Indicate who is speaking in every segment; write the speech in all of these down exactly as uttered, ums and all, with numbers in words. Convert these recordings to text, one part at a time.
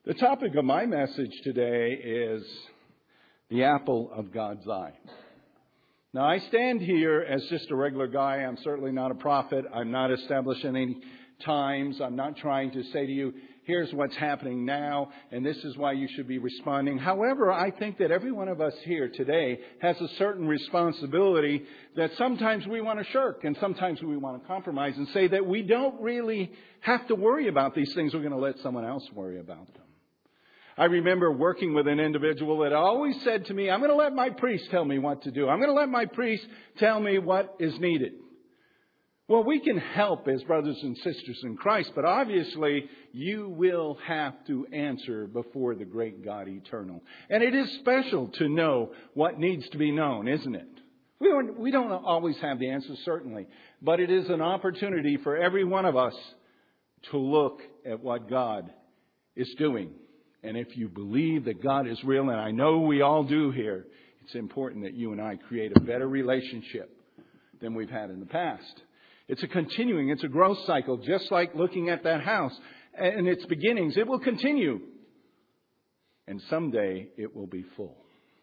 Speaker 1: The topic of my message today is the apple of God's eye. Now, I stand here as just a regular guy. I'm certainly not a prophet. I'm not establishing any times. I'm not trying to say to you, here's what's happening now, and this is why you should be responding. However, I think that every one of us here today has a certain responsibility that sometimes we want to shirk, and sometimes we want to compromise and say that we don't really have to worry about these things. We're going to let someone else worry about them. I remember working with an individual that always said to me, I'm going to let my priest tell me what to do. I'm going to let my priest tell me what is needed. Well, we can help as brothers and sisters in Christ, but obviously you will have to answer before the great God eternal. And it is special to know what needs to be known, isn't it? We don't, we don't always have the answers, certainly, but it is an opportunity for every one of us to look at what God is doing. And if you believe that God is real, and I know we all do here, it's important that you and I create a better relationship than we've had in the past. It's a continuing, it's a growth cycle, just like looking at that house and its beginnings. It will continue. And someday it will be full.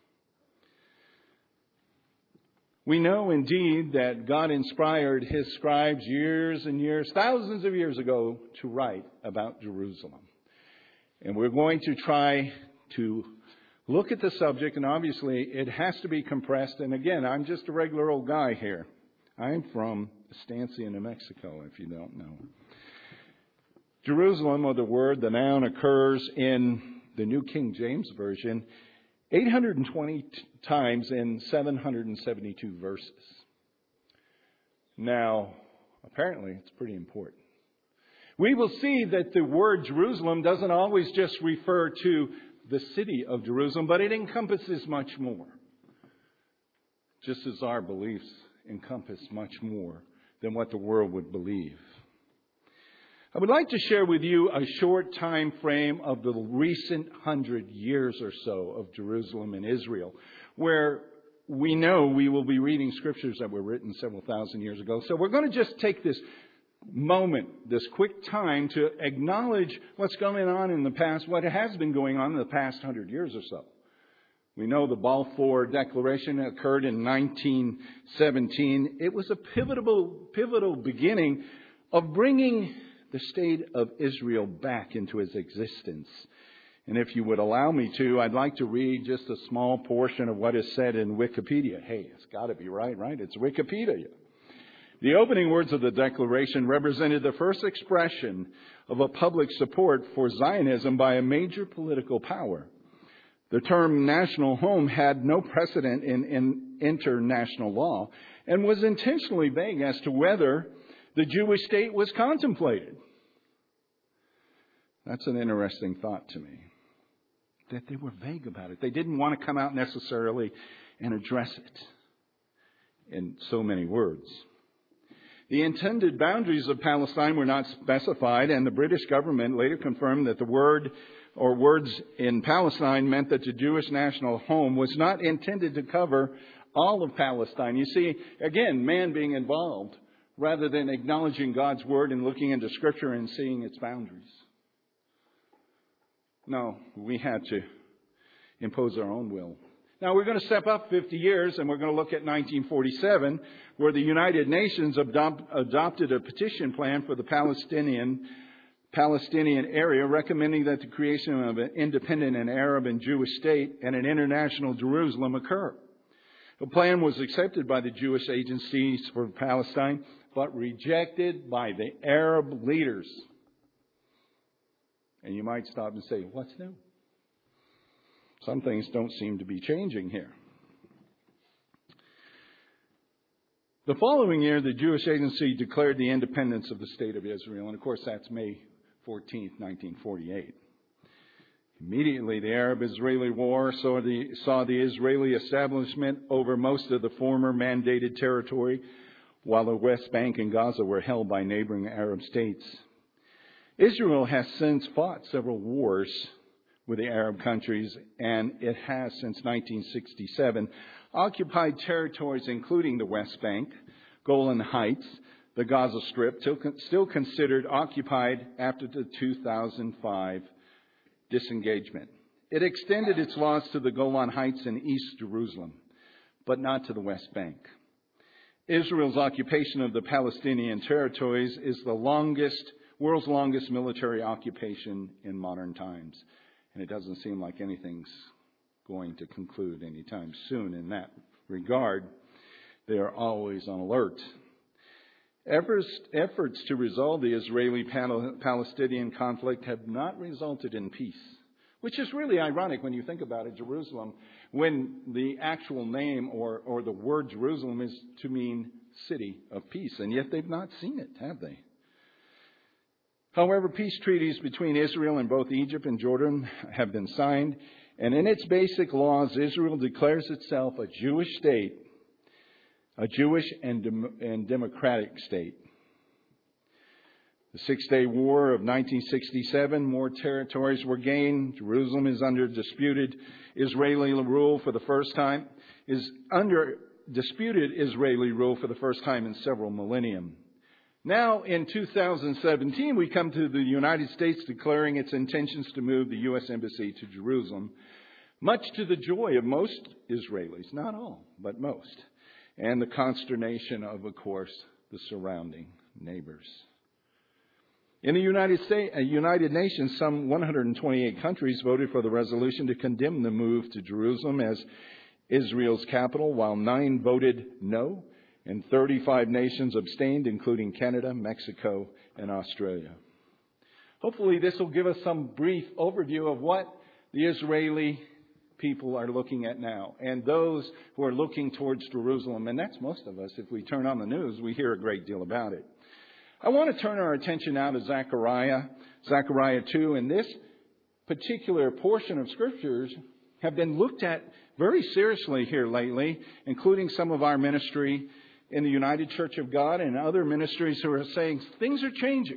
Speaker 1: We know indeed that God inspired His scribes years and years, thousands of years ago, to write about Jerusalem. And we're going to try to look at the subject, and obviously it has to be compressed. And again, I'm just a regular old guy here. I'm from Estancia, New Mexico, if you don't know. Jerusalem, or the word, the noun, occurs in the New King James Version eight hundred twenty times in seven hundred seventy-two verses. Now, apparently it's pretty important. We will see that the word Jerusalem doesn't always just refer to the city of Jerusalem, but it encompasses much more. Just as our beliefs encompass much more than what the world would believe. I would like to share with you a short time frame of the recent hundred years or so of Jerusalem and Israel, where we know we will be reading scriptures that were written several thousand years ago. So we're going to just take this moment, this quick time, to acknowledge what's going on in the past, what has been going on in the past hundred years or so. We know the Balfour Declaration occurred in nineteen seventeen. It was a pivotal, pivotal beginning of bringing the state of Israel back into its existence. And if you would allow me to, I'd like to read just a small portion of what is said in Wikipedia. Hey, it's got to be right, right? It's Wikipedia. The opening words of the Declaration represented the first expression of a public support for Zionism by a major political power. The term national home had no precedent in, in international law and was intentionally vague as to whether the Jewish state was contemplated. That's an interesting thought to me, that they were vague about it. They didn't want to come out necessarily and address it in so many words. The intended boundaries of Palestine were not specified, and the British government later confirmed that the word or words in Palestine meant that the Jewish national home was not intended to cover all of Palestine. You see, again, man being involved rather than acknowledging God's word and looking into Scripture and seeing its boundaries. No, we had to impose our own will. Now, we're going to step up fifty years, and we're going to look at nineteen forty-seven, where the United Nations adopt, adopted a petition plan for the Palestinian Palestinian area, recommending that the creation of an independent and Arab and Jewish state and an international Jerusalem occur. The plan was accepted by the Jewish agencies for Palestine, but rejected by the Arab leaders. And you might stop and say, what's new? Some things don't seem to be changing here. The following year, the Jewish Agency declared the independence of the State of Israel. And of course, that's May fourteenth, nineteen forty-eight. Immediately, the Arab-Israeli War saw the, saw the Israeli establishment over most of the former mandated territory, while the West Bank and Gaza were held by neighboring Arab states. Israel has since fought several wars with the Arab countries, and it has, since nineteen sixty-seven, occupied territories including the West Bank, Golan Heights, the Gaza Strip, still considered occupied after the two thousand five disengagement. It extended its laws to the Golan Heights and East Jerusalem, but not to the West Bank. Israel's occupation of the Palestinian territories is the longest, world's longest military occupation in modern times. And it doesn't seem like anything's going to conclude anytime soon in that regard. They are always on alert. Efforts, efforts to resolve the Israeli-Palestinian conflict have not resulted in peace, which is really ironic when you think about it. Jerusalem, when the actual name or, or the word Jerusalem is to mean city of peace, and yet they've not seen it, have they? However, peace treaties between Israel and both Egypt and Jordan have been signed, and in its basic laws, Israel declares itself a Jewish state, a Jewish and, dem- and democratic state. The Six-Day War of nineteen sixty-seven, more territories were gained. Jerusalem is under disputed Israeli rule for the first time, is under disputed Israeli rule for the first time in several millennium. Now, in two thousand seventeen, we come to the United States declaring its intentions to move the U S Embassy to Jerusalem, much to the joy of most Israelis, not all, but most, and the consternation of, of course, the surrounding neighbors. In the United States, uh, United Nations, some one hundred twenty-eight countries voted for the resolution to condemn the move to Jerusalem as Israel's capital, while nine voted no, and thirty-five nations abstained, including Canada, Mexico, and Australia. Hopefully this will give us some brief overview of what the Israeli people are looking at now, and those who are looking towards Jerusalem. And that's most of us. If we turn on the news, we hear a great deal about it. I want to turn our attention now to Zechariah, Zechariah two, and this particular portion of scriptures have been looked at very seriously here lately, including some of our ministry in the United Church of God and other ministries who are saying things are changing.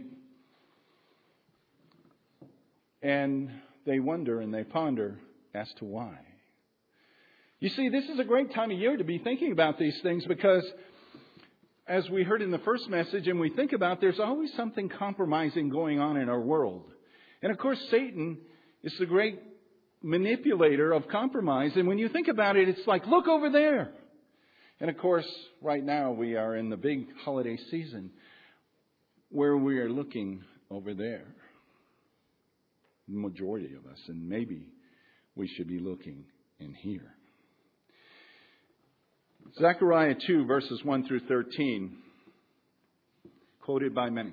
Speaker 1: And they wonder and they ponder as to why. You see, this is a great time of year to be thinking about these things because, as we heard in the first message, and we think about, there's always something compromising going on in our world. And of course, Satan is the great manipulator of compromise. And when you think about it, it's like, look over there. And of course, right now we are in the big holiday season where we are looking over there. The majority of us, and maybe we should be looking in here. Zechariah two, verses one through thirteen, quoted by many,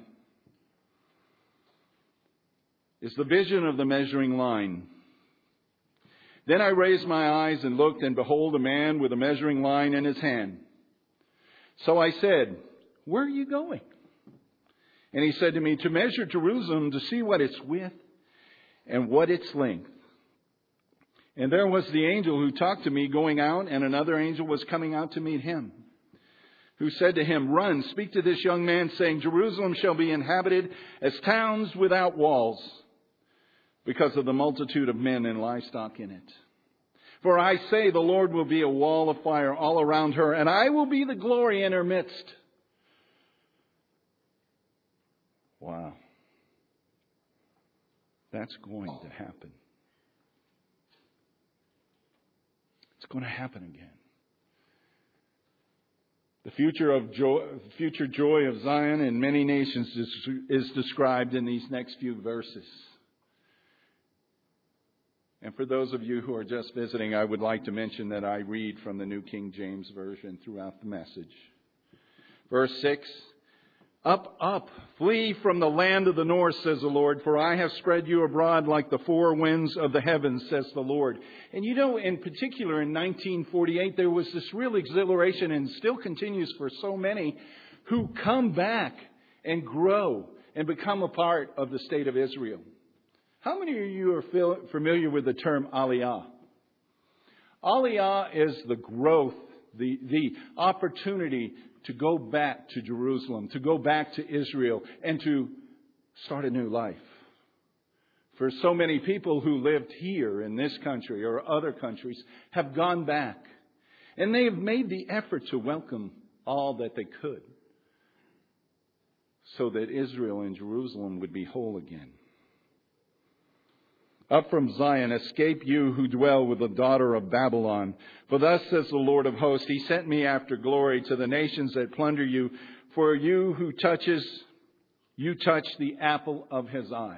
Speaker 1: is the vision of the measuring line. Then I raised my eyes and looked, and behold, a man with a measuring line in his hand. So I said, where are you going? And he said to me, to measure Jerusalem, to see what its width and what its length. And there was the angel who talked to me going out, and another angel was coming out to meet him, who said to him, run, speak to this young man, saying, Jerusalem shall be inhabited as towns without walls, because of the multitude of men and livestock in it. For I say, the Lord will be a wall of fire all around her, and I will be the glory in her midst. Wow. That's going to happen. It's going to happen again. The future of joy, future joy of Zion in many nations is, is described in these next few verses. And for those of you who are just visiting, I would like to mention that I read from the New King James Version throughout the message. Verse six, up, up, flee from the land of the north, says the Lord, for I have spread you abroad like the four winds of the heavens, says the Lord. And you know, in particular in nineteen forty-eight, there was this real exhilaration, and still continues for so many, who come back and grow and become a part of the state of Israel. How many of you are familiar with the term Aliyah? Aliyah is the growth, the, the opportunity to go back to Jerusalem, to go back to Israel, and to start a new life. For so many people who lived here in this country or other countries have gone back. And they have made the effort to welcome all that they could, so that Israel and Jerusalem would be whole again. Up from Zion, escape you who dwell with the daughter of Babylon. For thus says the Lord of hosts, He sent me after glory to the nations that plunder you. For you who touches, you touch the apple of His eye.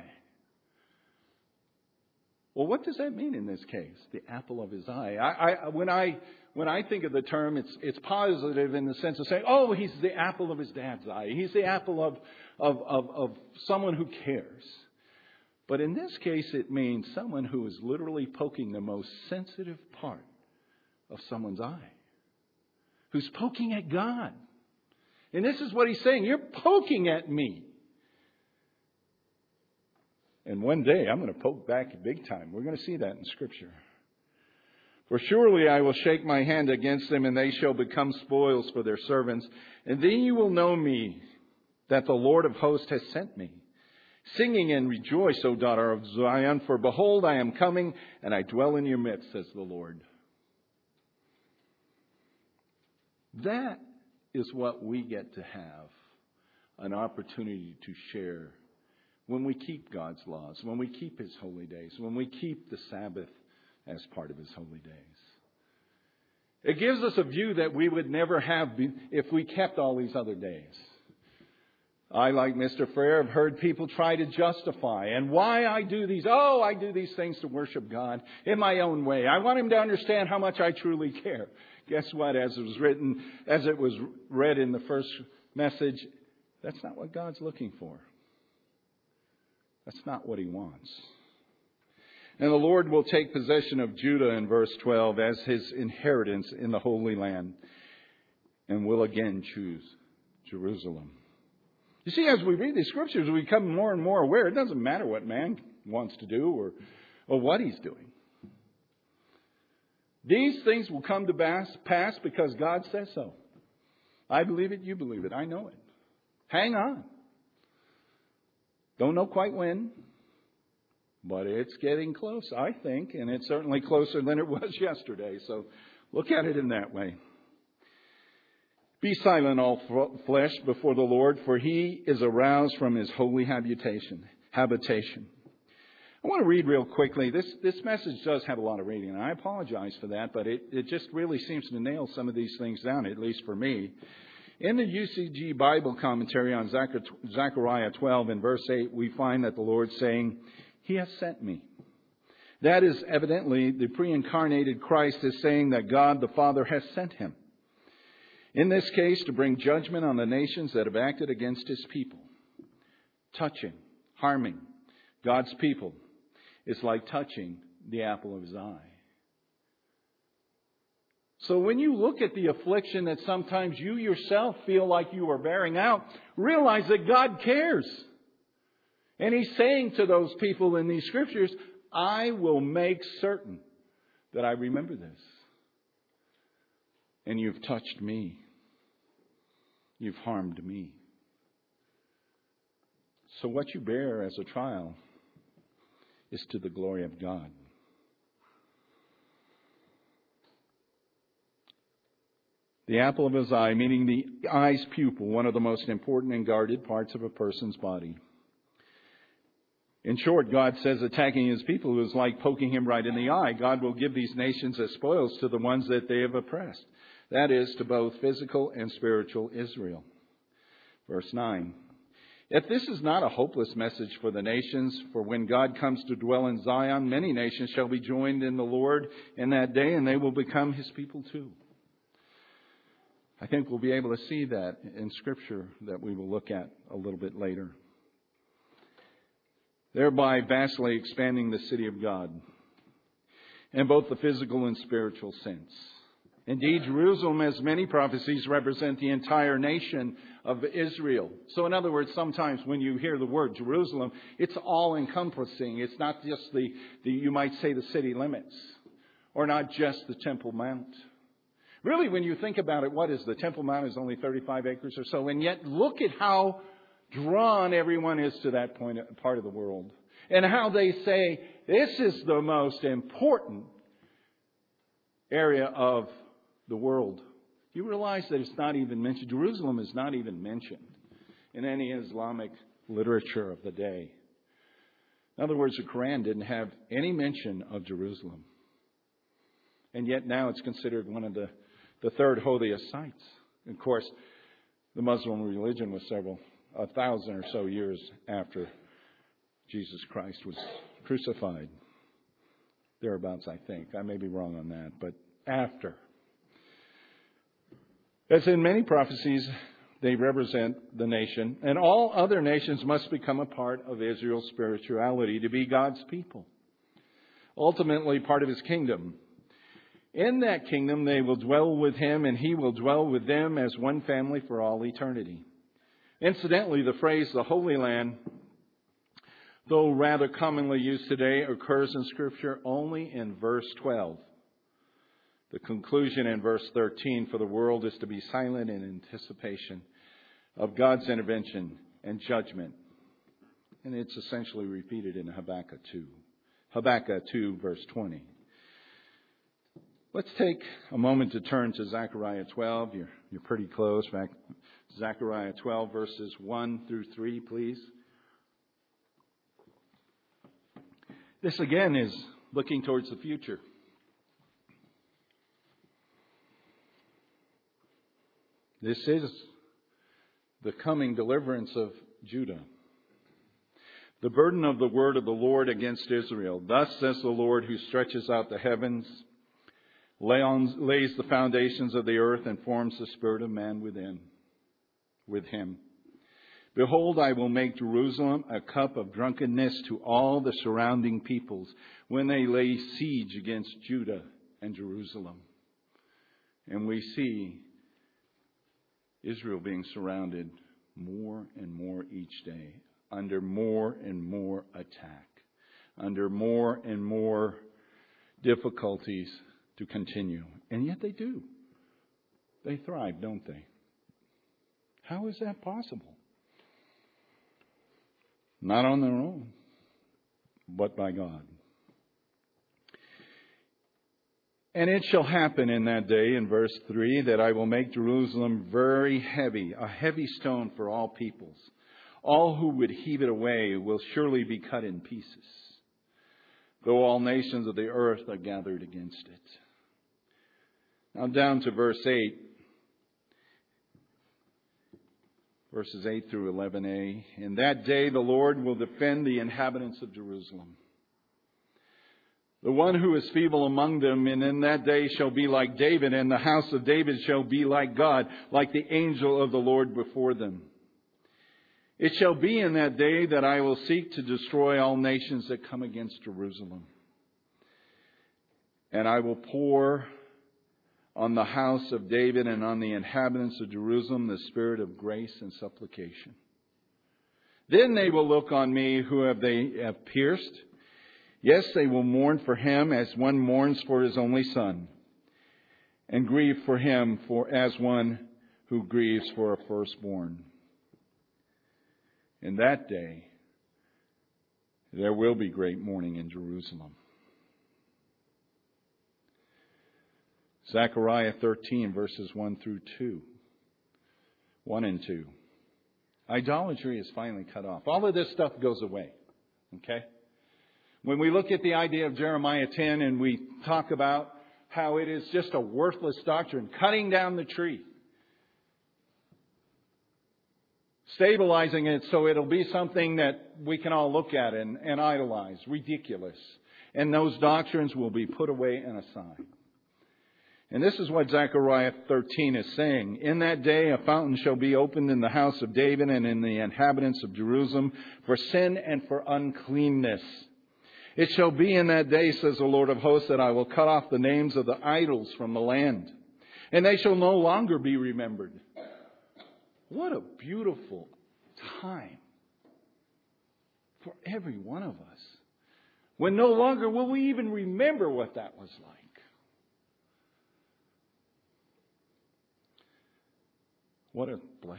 Speaker 1: Well, what does that mean in this case? The apple of His eye. I, I, when I when I think of the term, it's it's positive in the sense of saying, "Oh, he's the apple of his dad's eye. He's the apple of of of, of someone who cares." But in this case, it means someone who is literally poking the most sensitive part of someone's eye, who's poking at God. And this is what He's saying: "You're poking at me." And one day I'm going to poke back big time. We're going to see that in Scripture. For surely I will shake my hand against them, and they shall become spoils for their servants. And then you will know me, that the Lord of hosts has sent me. Singing and rejoice, O daughter of Zion, for behold, I am coming, and I dwell in your midst, says the Lord. That is what we get to have an opportunity to share when we keep God's laws, when we keep His holy days, when we keep the Sabbath as part of His holy days. It gives us a view that we would never have if we kept all these other days. I, like Mister Frere, have heard people try to justify and why I do these. Oh, I do these things to worship God in my own way. I want Him to understand how much I truly care. Guess what? As it was written, as it was read in the first message, that's not what God's looking for. That's not what He wants. And the Lord will take possession of Judah in verse twelve as His inheritance in the Holy Land, and will again choose Jerusalem. You see, as we read these Scriptures, we become more and more aware it doesn't matter what man wants to do or, or what he's doing. These things will come to pass because God says so. I believe it, you believe it, I know it. Hang on. Don't know quite when, but it's getting close, I think, and it's certainly closer than it was yesterday. So look at it in that way. Be silent, all flesh, before the Lord, for He is aroused from His holy habitation. Habitation. I want to read real quickly. This this message does have a lot of reading, and I apologize for that, but it, it just really seems to nail some of these things down, at least for me. In the U C G Bible commentary on Zechariah twelve and verse eight, we find that the Lord's saying, He has sent me. That is evidently the pre-incarnated Christ is saying that God the Father has sent Him. In this case, to bring judgment on the nations that have acted against His people. Touching, harming God's people is like touching the apple of His eye. So when you look at the affliction that sometimes you yourself feel like you are bearing out, realize that God cares. And He's saying to those people in these Scriptures, I will make certain that I remember this. And you've touched me. You've harmed me. So what you bear as a trial is to the glory of God. The apple of His eye, meaning the eye's pupil, one of the most important and guarded parts of a person's body. In short, God says attacking His people is like poking Him right in the eye. God will give these nations as spoils to the ones that they have oppressed. That is, to both physical and spiritual Israel. Verse nine. Yet this is not a hopeless message for the nations, for when God comes to dwell in Zion, many nations shall be joined in the Lord in that day, and they will become His people too. I think we'll be able to see that in Scripture that we will look at a little bit later. Thereby vastly expanding the city of God in both the physical and spiritual sense. Indeed, Jerusalem, as many prophecies, represent the entire nation of Israel. So in other words, sometimes when you hear the word Jerusalem, it's all-encompassing. It's not just the, the, you might say, the city limits, or not just the Temple Mount. Really, when you think about it, what is the Temple Mount is only thirty-five acres or so, and yet look at how drawn everyone is to that point, part of the world. And how they say, this is the most important area of the world. You realize that it's not even mentioned. Jerusalem is not even mentioned in any Islamic literature of the day. In other words, the Quran didn't have any mention of Jerusalem. And yet now it's considered one of the, the third holiest sites. Of course, the Muslim religion was several, a thousand or so years after Jesus Christ was crucified. Thereabouts, I think. I may be wrong on that, but after. As in many prophecies, they represent the nation, and all other nations must become a part of Israel's spirituality to be God's people. Ultimately, part of His kingdom. In that kingdom, they will dwell with Him, and He will dwell with them as one family for all eternity. Incidentally, the phrase, the Holy Land, though rather commonly used today, occurs in Scripture only in verse twelve. The conclusion in verse thirteen, for the world is to be silent in anticipation of God's intervention and judgment. And it's essentially repeated in Habakkuk two. Habakkuk two, verse twenty. Let's take a moment to turn to Zechariah twelve. You're, you're pretty close. Back, Zechariah twelve, verses one through three, please. This again is looking towards the future. This is the coming deliverance of Judah. The burden of the word of the Lord against Israel. Thus says the Lord, who stretches out the heavens, lays the foundations of the earth, and forms the spirit of man within, with him. Behold, I will make Jerusalem a cup of drunkenness to all the surrounding peoples when they lay siege against Judah and Jerusalem. And we see Israel being surrounded more and more each day, under more and more attack, under more and more difficulties to continue. And yet they do. They thrive, don't they? How is that possible? Not on their own, but by God. And it shall happen in that day, in verse three, that I will make Jerusalem very heavy, a heavy stone for all peoples. All who would heave it away will surely be cut in pieces, though all nations of the earth are gathered against it. Now down to verse eight. Verses eight through eleven a. In that day the Lord will defend the inhabitants of Jerusalem. The one who is feeble among them, and in that day shall be like David, and the house of David shall be like God, like the angel of the Lord before them. It shall be in that day that I will seek to destroy all nations that come against Jerusalem. And I will pour on the house of David and on the inhabitants of Jerusalem the spirit of grace and supplication. Then they will look on me who have they have pierced. Yes, they will mourn for him as one mourns for his only son, and grieve for him for as one who grieves for a firstborn. In that day, there will be great mourning in Jerusalem. Zechariah thirteen, verses one through two. one and two. Idolatry is finally cut off. All of this stuff goes away. Okay? When we look at the idea of Jeremiah ten and we talk about how it is just a worthless doctrine, cutting down the tree, stabilizing it so it'll be something that we can all look at and, and idolize, ridiculous. And those doctrines will be put away and aside. And this is what Zechariah thirteen is saying. In that day a fountain shall be opened in the house of David and in the inhabitants of Jerusalem for sin and for uncleanness. It shall be in that day, says the Lord of hosts, that I will cut off the names of the idols from the land, and they shall no longer be remembered. What a beautiful time for every one of us, when no longer will we even remember what that was like. What a blessing.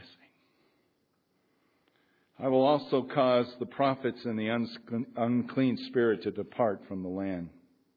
Speaker 1: I will also cause the prophets and the unclean spirit to depart from the land.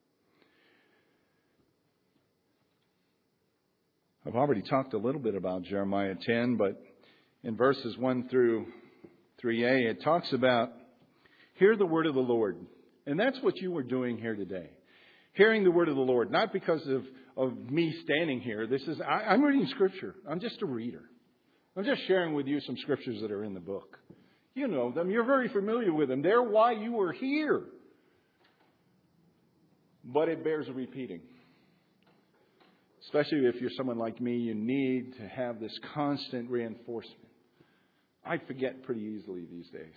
Speaker 1: I've already talked a little bit about Jeremiah ten, but in verses one through three a, it talks about Hear the word of the Lord. And that's what you are doing here today. Hearing the word of the Lord. Not because of, of me standing here. This is I, I'm reading Scripture. I'm just a reader. I'm just sharing with you some Scriptures that are in the book. You know them. You're very familiar with them. They're why you are here. But it bears repeating. Especially if you're someone like me, you need to have this constant reinforcement. I forget pretty easily these days.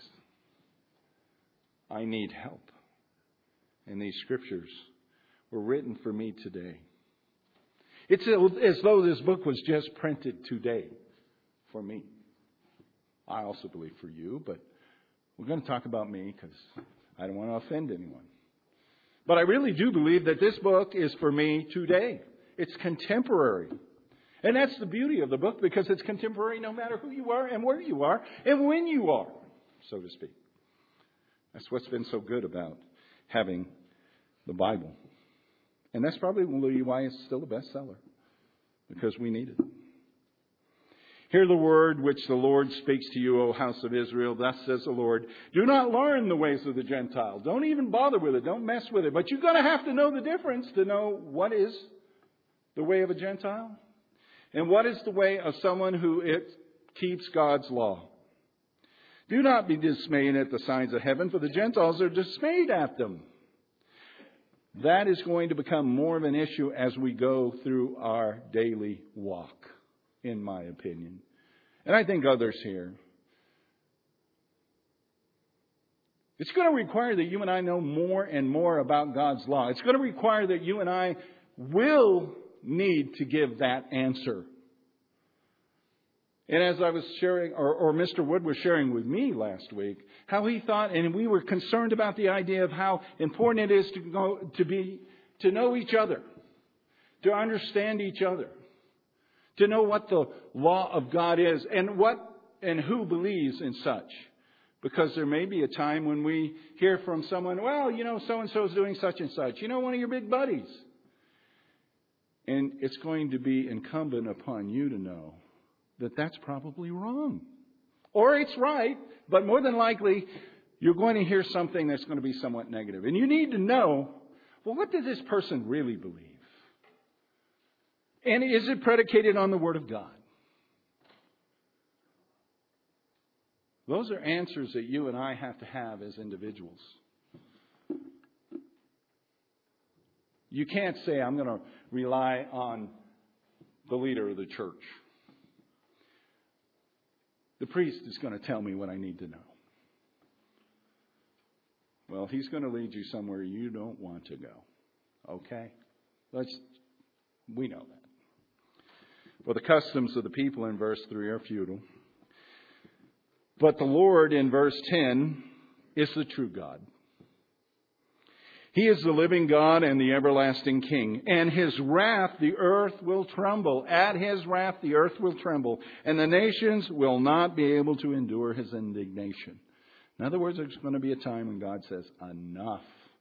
Speaker 1: I need help. And these Scriptures were written for me today. It's as though this book was just printed today for me. I also believe for you, but we're going to talk about me because I don't want to offend anyone. But I really do believe that this book is for me today. It's contemporary. And that's the beauty of the book, because it's contemporary no matter who you are and where you are and when you are, so to speak. That's what's been so good about having the Bible. And that's probably why it's still a bestseller, because we need it. Hear the word which the Lord speaks to you, O house of Israel. Thus says the Lord, do not learn the ways of the Gentiles. Don't even bother with it. Don't mess with it. But you're going to have to know the difference to know what is the way of a Gentile and what is the way of someone who it keeps God's law. Do not be dismayed at the signs of heaven, for the Gentiles are dismayed at them. That is going to become more of an issue as we go through our daily walk, in my opinion. And I think others here. It's going to require that you and I know more and more about God's law. It's going to require that you and I will need to give that answer. And as I was sharing, or, or Mister Wood was sharing with me last week, how he thought, and we were concerned about the idea of how important it is to go to be to know each other, to understand each other, to know what the law of God is and what and who believes in such. Because there may be a time when we hear from someone, well, you know, so-and-so is doing such and such. You know, one of your big buddies. And it's going to be incumbent upon you to know that that's probably wrong. Or it's right, but more than likely, you're going to hear something that's going to be somewhat negative. And you need to know, well, what does this person really believe? And is it predicated on the Word of God? Those are answers that you and I have to have as individuals. You can't say, I'm going to rely on the leader of the church. The priest is going to tell me what I need to know. Well, he's going to lead you somewhere you don't want to go. Okay? Let's, we know that. For the customs of the people in verse three are futile. But the Lord in verse ten is the true God. He is the living God and the everlasting King. And His wrath, the earth will tremble. At His wrath, the earth will tremble. And the nations will not be able to endure His indignation. In other words, there's going to be a time when God says, enough.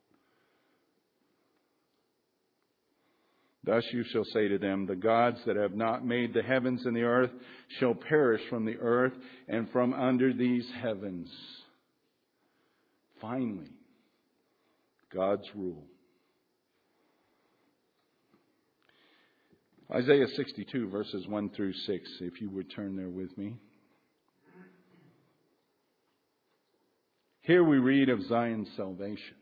Speaker 1: Thus you shall say to them, the gods that have not made the heavens and the earth shall perish from the earth and from under these heavens. Finally, God's rule. Isaiah sixty-two, verses one through six, if you would turn there with me. Here we read of Zion's salvation.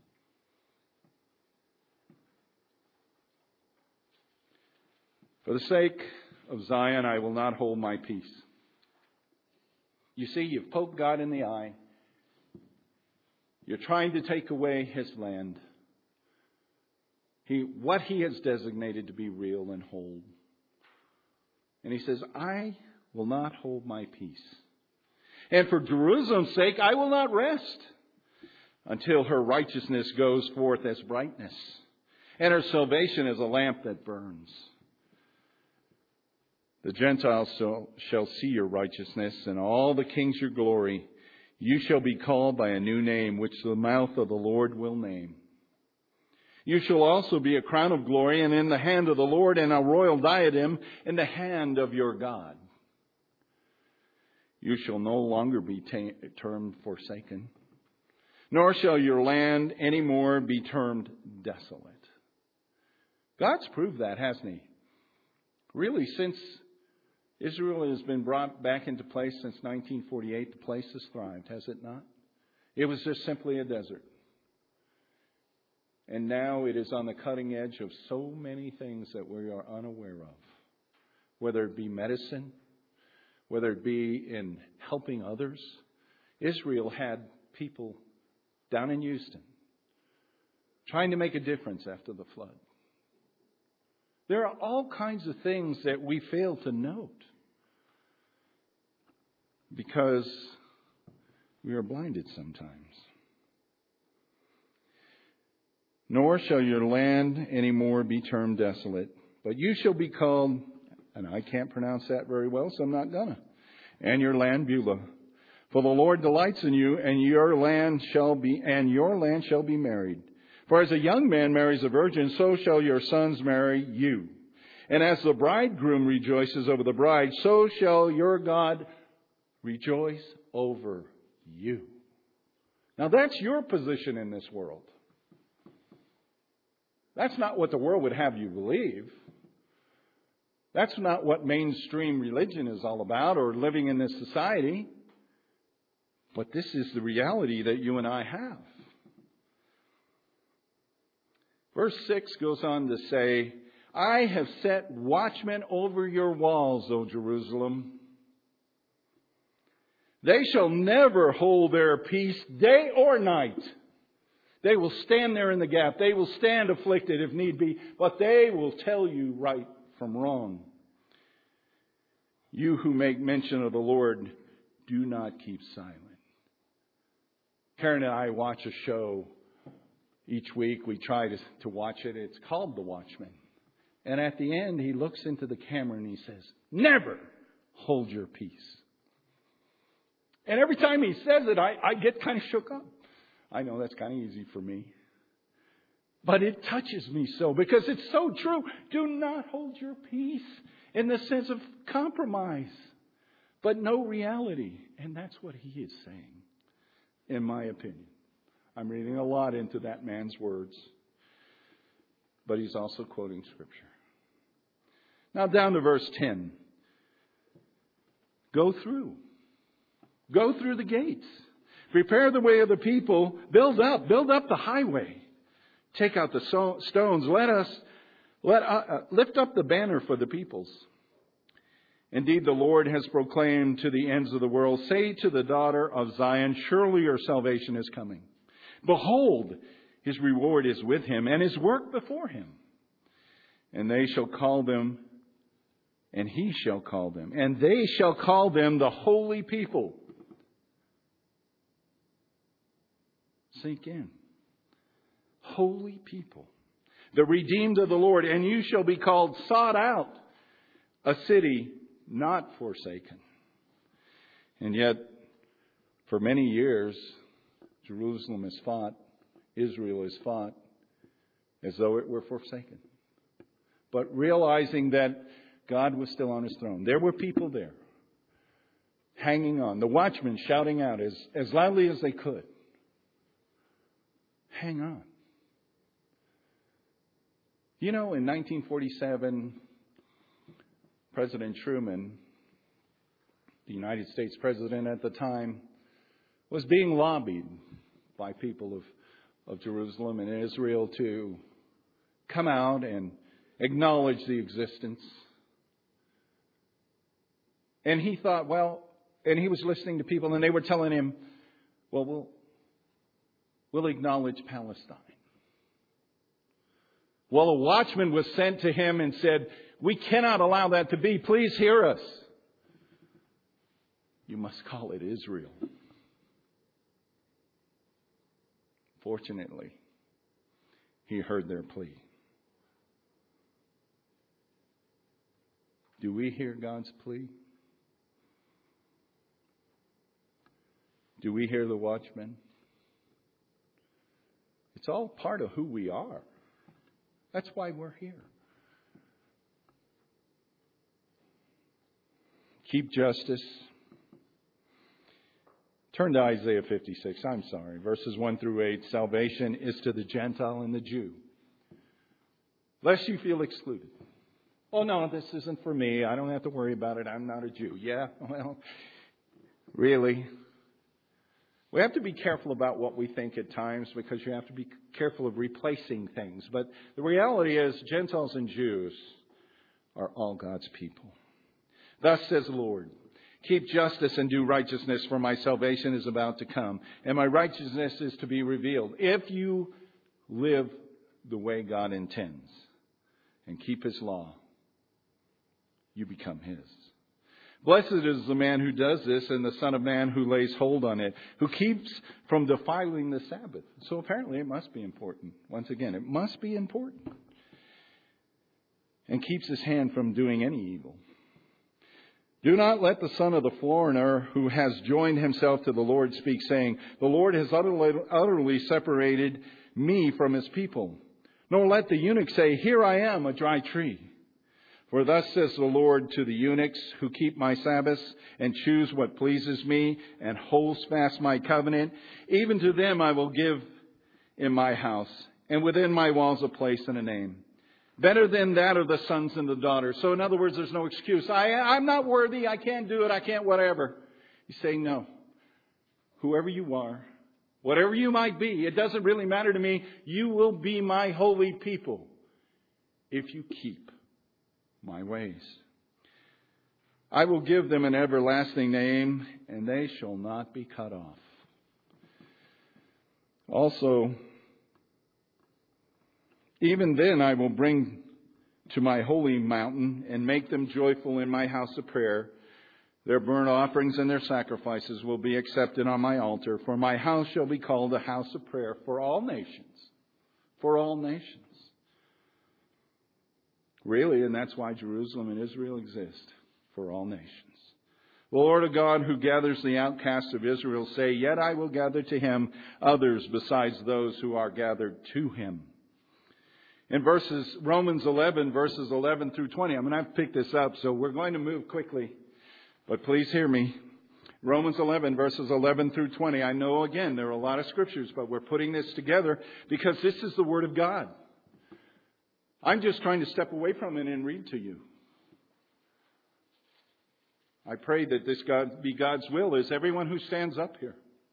Speaker 1: For the sake of Zion, I will not hold my peace. You see, you've poked God in the eye. You're trying to take away His land. He, what He has designated to be real and whole. And He says, I will not hold my peace. And for Jerusalem's sake, I will not rest until her righteousness goes forth as brightness, and her salvation as a lamp that burns. The Gentiles shall see your righteousness, and all the kings your glory. You shall be called by a new name, which the mouth of the Lord will name. You shall also be a crown of glory, and in the hand of the Lord, and a royal diadem in the hand of your God. You shall no longer be ta- termed forsaken, nor shall your land any more be termed desolate. God's proved that, hasn't He? Really, since Israel has been brought back into place since nineteen forty-eight, the place has thrived, has it not? It was just simply a desert. And now it is on the cutting edge of so many things that we are unaware of. Whether it be medicine, whether it be in helping others. Israel had people down in Houston trying to make a difference after the flood. There are all kinds of things that we fail to note because we are blinded sometimes. Nor shall your land any more be termed desolate, but you shall be called, and I can't pronounce that very well, so I'm not gonna, and your land Beulah. For the Lord delights in you, and your land shall be, and your land shall be married. For as a young man marries a virgin, so shall your sons marry you. And as the bridegroom rejoices over the bride, so shall your God rejoice over you. Now that's your position in this world. That's not what the world would have you believe. That's not what mainstream religion is all about or living in this society. But this is the reality that you and I have. Verse six goes on to say, I have set watchmen over your walls, O Jerusalem. They shall never hold their peace day or night. They will stand there in the gap. They will stand afflicted if need be, but they will tell you right from wrong. You who make mention of the Lord, do not keep silent. Karen and I watch a show each week. We try to, to watch it. It's called The Watchmen. And at the end, he looks into the camera and he says, never hold your peace. And every time he says it, I, I get kind of shook up. I know that's kind of easy for me. But it touches me so because it's so true. Do not hold your peace in the sense of compromise, but no reality. And that's what he is saying, in my opinion. I'm reading a lot into that man's words, but he's also quoting Scripture. Now down to verse ten. Go through. Go through the gates. Prepare the way of the people. Build up. Build up the highway. Take out the so- stones. Let us let uh, uh, lift up the banner for the peoples. Indeed, the Lord has proclaimed to the ends of the world, say to the daughter of Zion, surely your salvation is coming. Behold, his reward is with him, and his work before him. And they shall call them, and he shall call them, and they shall call them the holy people. Sink in. Holy people. The redeemed of the Lord. And you shall be called sought out. A city not forsaken. And yet, for many years, Jerusalem is fought. Israel is fought as though it were forsaken. But realizing that God was still on his throne. There were people there. Hanging on. The watchmen shouting out as, as loudly as they could. Hang on. You know, in nineteen forty-seven, President Truman, the United States president at the time, was being lobbied by people of, of Jerusalem and Israel to come out and acknowledge the existence. And he thought, well, and he was listening to people and they were telling him, well, we'll We'll acknowledge Palestine. Well, a watchman was sent to him and said, we cannot allow that to be. Please hear us. You must call it Israel. Fortunately, he heard their plea. Do we hear God's plea? Do we hear the watchman? It's all part of who we are. That's why we're here. Keep justice. Turn to Isaiah fifty-six. I'm sorry. Verses one through eight. Salvation is to the Gentile and the Jew. Lest you feel excluded. Oh, no, this isn't for me. I don't have to worry about it. I'm not a Jew. Yeah, well, really? We have to be careful about what we think at times because you have to be careful of replacing things. But the reality is Gentiles and Jews are all God's people. Thus says the Lord, keep justice and do righteousness, for my salvation is about to come, and my righteousness is to be revealed. If you live the way God intends and keep His law, you become His. Blessed is the man who does this and the Son of Man who lays hold on it, who keeps from defiling the Sabbath. So apparently it must be important. Once again, it must be important. And keeps his hand from doing any evil. Do not let the son of the foreigner who has joined himself to the Lord speak, saying, the Lord has utterly, utterly separated me from His people. Nor let the eunuch say, here I am, a dry tree. For thus says the Lord to the eunuchs who keep my Sabbaths and choose what pleases me and holds fast my covenant, even to them I will give in my house and within my walls a place and a name. Better than that are the sons and the daughters. So in other words, there's no excuse. I, I'm not worthy. I can't do it. I can't whatever. He's saying, no. Whoever you are, whatever you might be, it doesn't really matter to me. You will be my holy people if you keep my ways. I will give them an everlasting name, and they shall not be cut off. Also, even then I will bring to my holy mountain and make them joyful in my house of prayer. Their burnt offerings and their sacrifices will be accepted on my altar, for my house shall be called a house of prayer for all nations. For all nations. Really, and that's why Jerusalem and Israel exist, for all nations. The Lord of God who gathers the outcasts of Israel say, yet I will gather to Him others besides those who are gathered to Him. In verses Romans eleven, verses eleven through twenty, I'm going to have to pick this up, so we're going to move quickly. But please hear me. Romans eleven, verses eleven through twenty. I know, again, there are a lot of scriptures, but we're putting this together because this is the Word of God. I'm just trying to step away from it and read to you. I pray that this God be God's will as everyone who stands up here.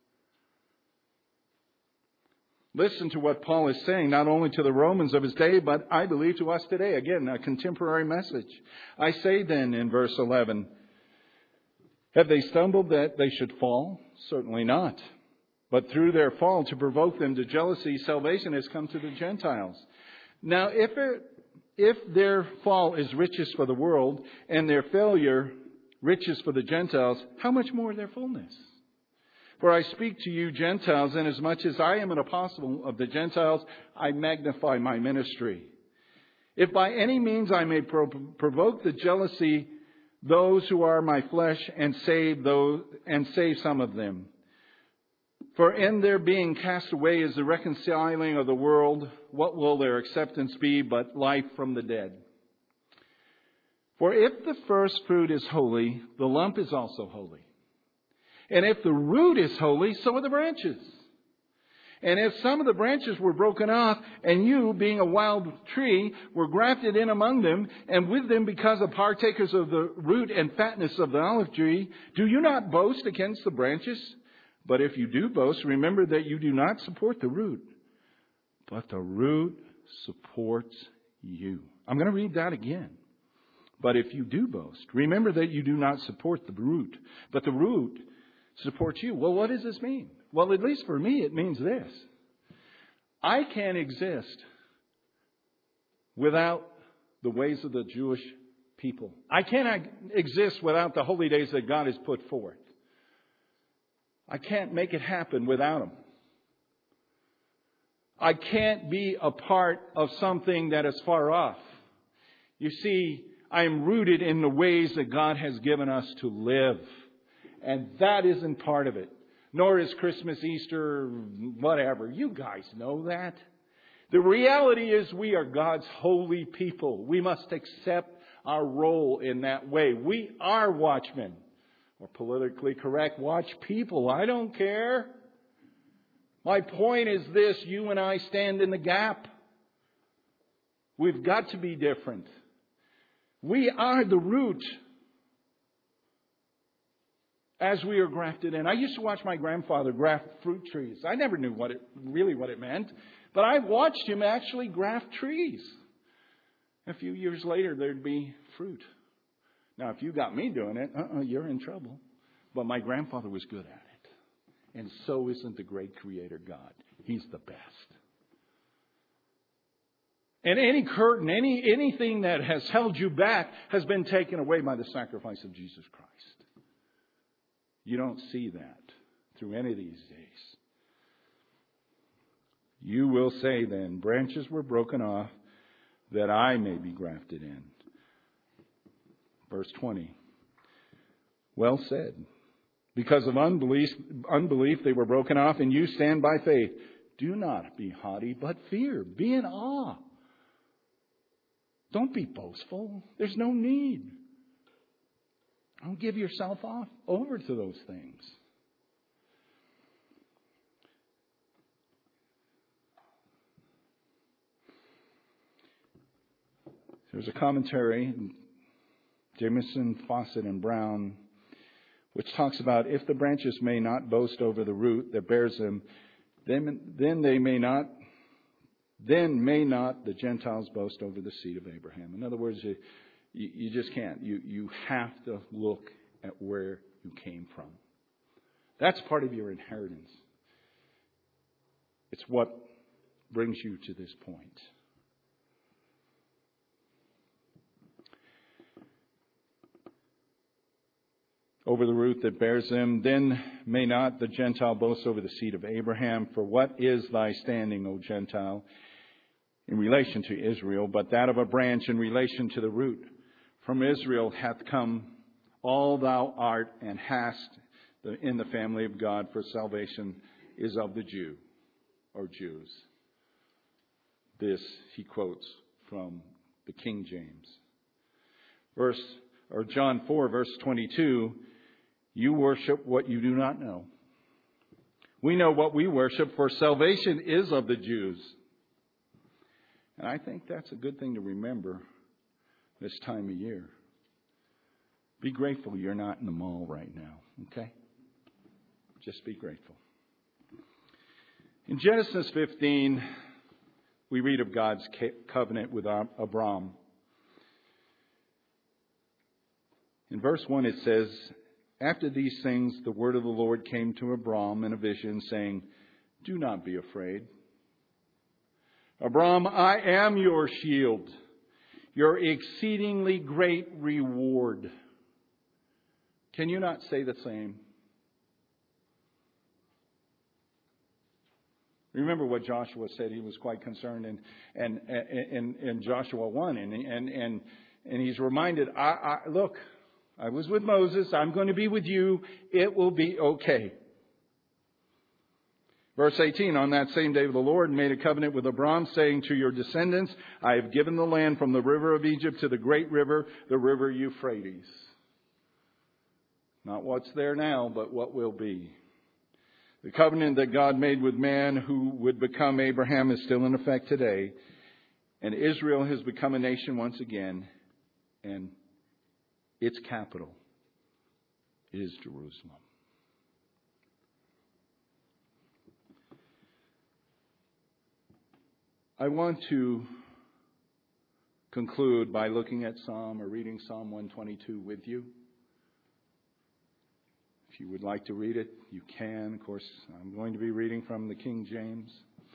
Speaker 1: Listen to what Paul is saying, not only to the Romans of his day, but I believe to us today. Again, a contemporary message. I say then in verse eleven, have they stumbled that they should fall? Certainly not. But through their fall, to provoke them to jealousy, salvation has come to the Gentiles. Now, if, it, if their fall is riches for the world and their failure riches for the Gentiles, how much more their fullness? For I speak to you Gentiles, inasmuch as I am an apostle of the Gentiles, I magnify my ministry. If by any means I may pro- provoke the jealousy those who are my flesh and save those and save some of them. For in their being cast away is the reconciling of the world. What will their acceptance be but life from the dead? For if the first fruit is holy, the lump is also holy. And if the root is holy, so are the branches. And if some of the branches were broken off, and you, being a wild tree, were grafted in among them, and with them because of partakers of the root and fatness of the olive tree, do you not boast against the branches? But if you do boast, remember that you do not support the root, but the root supports you. I'm going to read that again. But if you do boast, remember that you do not support the root, but the root supports you. Well, what does this mean? Well, at least for me, it means this. I can't exist without the ways of the Jewish people. I cannot exist without the holy days that God has put forth. I can't make it happen without them. I can't be a part of something that is far off. You see, I am rooted in the ways that God has given us to live. And that isn't part of it. Nor is Christmas, Easter, whatever. You guys know that. The reality is we are God's holy people. We must accept our role in that way. We are watchmen. or politically correct. Watch people. I don't care. My point is this. You and I stand in the gap. We've got to be different. We are the root as we are grafted in. I used to watch my grandfather graft fruit trees. I never knew what it really what it meant, but I watched him actually graft trees. A few years later, there'd be fruit. Now, if you got me doing it, uh-uh, you're in trouble. But my grandfather was good at it. And so isn't the great Creator God. He's the best. And any curtain, any anything that has held you back has been taken away by the sacrifice of Jesus Christ. You don't see that through any of these days. You will say then, branches were broken off that I may be grafted in. Verse twenty. Well said. Because of unbelief, unbelief they were broken off, and you stand by faith. Do not be haughty, but fear. Be in awe. Don't be boastful. There's no need. Don't give yourself off over to those things. There's a commentary, Jamieson, Fawcett, and Brown, which talks about if the branches may not boast over the root that bears them, then, then they may not, then may not the Gentiles boast over the seed of Abraham. In other words, you, you, you just can't. You, you have to look at where you came from. That's part of your inheritance. It's what brings you to this point. Over the root that bears them, then may not the Gentile boast over the seed of Abraham. For what is thy standing, O Gentile, in relation to Israel, but that of a branch in relation to the root? From Israel hath come all thou art, and hast in the family of God, for salvation is of the Jew, or Jews. This he quotes from the King James. Verse, or John four, verse twenty-two, you worship what you do not know. We know what we worship, for salvation is of the Jews. And I think that's a good thing to remember this time of year. Be grateful you're not in the mall right now, okay? Just be grateful. In Genesis fifteen, we read of God's covenant with Abram. In verse one it says, after these things, the word of the Lord came to Abram in a vision, saying, do not be afraid. Abram, I am your shield, your exceedingly great reward. Can you not say the same? Remember what Joshua said. He was quite concerned in, in, in, in Joshua one. And, and, and, and he's reminded, I, I, look, I was with Moses. I'm going to be with you. It will be okay. Verse eighteen, on that same day the Lord made a covenant with Abram, saying, to your descendants, I have given the land from the river of Egypt to the great river, the river Euphrates. Not what's there now, but what will be. The covenant that God made with man who would become Abraham is still in effect today. And Israel has become a nation once again. And its capital is Jerusalem. I want to conclude by looking at Psalm or reading Psalm one twenty-two with you. If you would like to read it, you can. Of course, I'm going to be reading from the King James.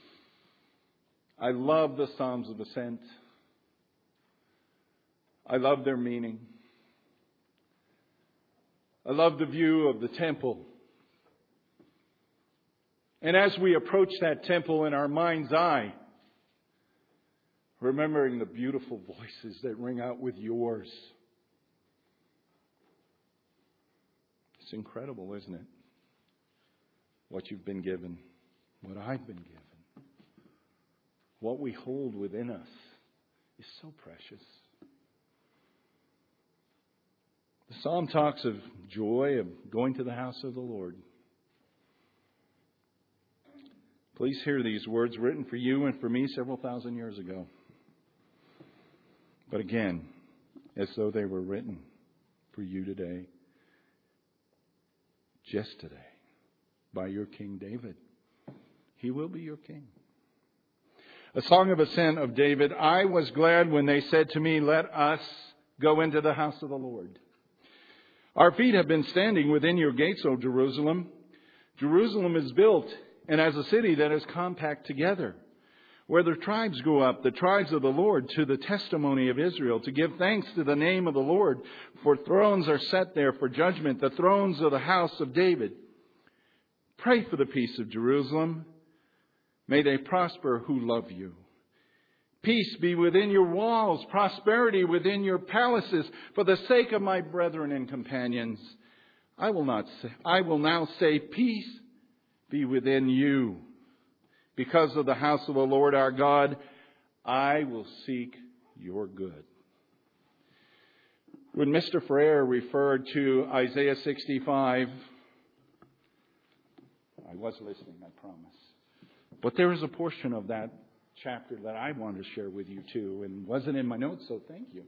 Speaker 1: I love the Psalms of Ascent. I love their meaning. I love the view of the temple. And as we approach that temple in our mind's eye, remembering the beautiful voices that ring out with yours. It's incredible, isn't it? What you've been given, what I've been given, what we hold within us is so precious. The psalm talks of joy, of going to the house of the Lord. Please hear these words written for you and for me several thousand years ago. But again, as though they were written for you today, just today, by your King David. He will be your king. A song of ascent of David. I was glad when they said to me, let us go into the house of the Lord. Our feet have been standing within your gates, O Jerusalem. Jerusalem is built, and as a city that is compact together, where the tribes go up, the tribes of the Lord, to the testimony of Israel, to give thanks to the name of the Lord. For thrones are set there for judgment, the thrones of the house of David. Pray for the peace of Jerusalem. May they prosper who love you. Peace be within your walls, prosperity within your palaces. For the sake of my brethren and companions, I will not say, I will now say, peace be within you. Because of the house of the Lord our God, I will seek your good. When Mister Ferrer referred to Isaiah sixty-five, I was listening, I promise. But there is a portion of that chapter that I wanted to share with you too, and wasn't in my notes, so thank you.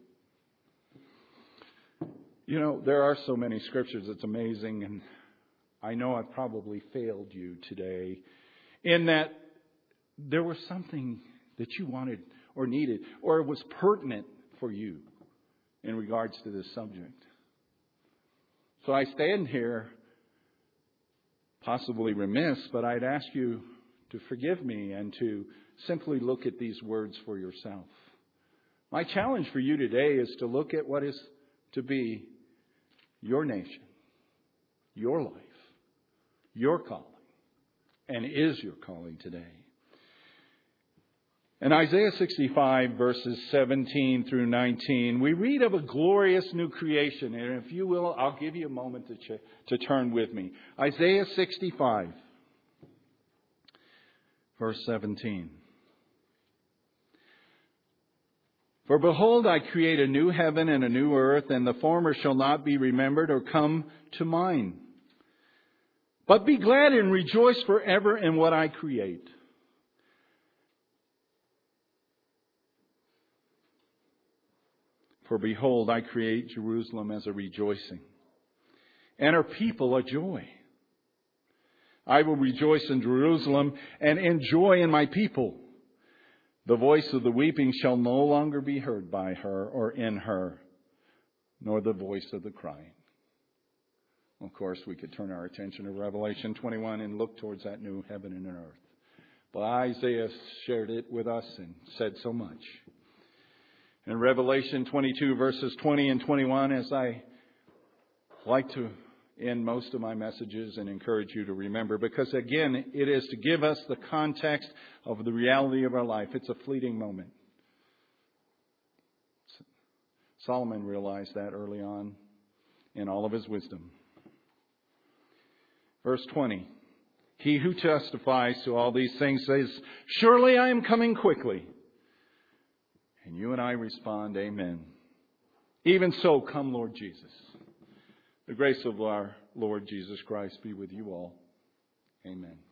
Speaker 1: You know, there are so many scriptures, it's amazing, and I know I've probably failed you today in that there was something that you wanted or needed, or it was pertinent for you in regards to this subject. So I stand here possibly remiss, but I'd ask you to forgive me and to simply look at these words for yourself. My challenge for you today is to look at what is to be your nation, your life, your calling, and is your calling today. In Isaiah sixty-five, verses seventeen through nineteen, we read of a glorious new creation. And if you will, I'll give you a moment to, ch- to turn with me. Isaiah sixty-five, verse seventeen. For behold, I create a new heaven and a new earth, and the former shall not be remembered or come to mind. But be glad and rejoice forever in what I create. For behold, I create Jerusalem as a rejoicing, and her people a joy. I will rejoice in Jerusalem and enjoy in my people. The voice of the weeping shall no longer be heard by her or in her, nor the voice of the crying. Of course, we could turn our attention to Revelation twenty-one and look towards that new heaven and earth. But Isaiah shared it with us and said so much. In Revelation twenty-two, verses twenty and twenty-one, as I like to end most of my messages and encourage you to remember, because again, it is to give us the context of the reality of our life. It's a fleeting moment. Solomon realized that early on in all of his wisdom. Verse twenty, he who testifies to all these things says, surely I am coming quickly. And you and I respond, amen. Even so, come Lord Jesus. The grace of our Lord Jesus Christ be with you all. Amen.